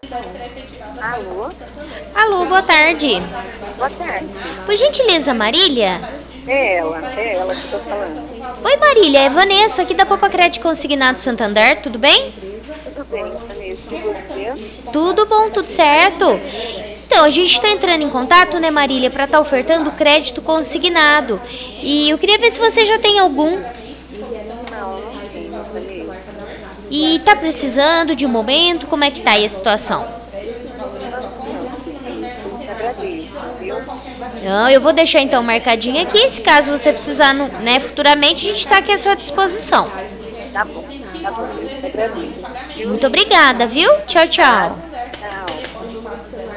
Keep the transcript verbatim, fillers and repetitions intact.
Alô? Alô, boa tarde. Boa tarde. Por gentileza, Marília? É ela, é ela que estou falando. Oi, Marília, é Vanessa aqui da Popacred Consignado Santander, tudo bem? Tudo bem, Vanessa, e você? Tudo bom, tudo certo. Então, a gente está entrando em contato, né, Marília, para estar ofertando crédito consignado. E eu queria ver se você já tem algum Não, não tenho, Vanessa. e tá precisando de um momento, como é que tá aí a situação? Não, preciso, te agradeço, viu? Não, eu vou deixar então marcadinho aqui, se caso você precisar, no- né, futuramente, a gente está aqui à sua disposição. Tá bom, tá bom, eu te agradeço, viu? Muito obrigada, viu? Tchau, Nada, tchau.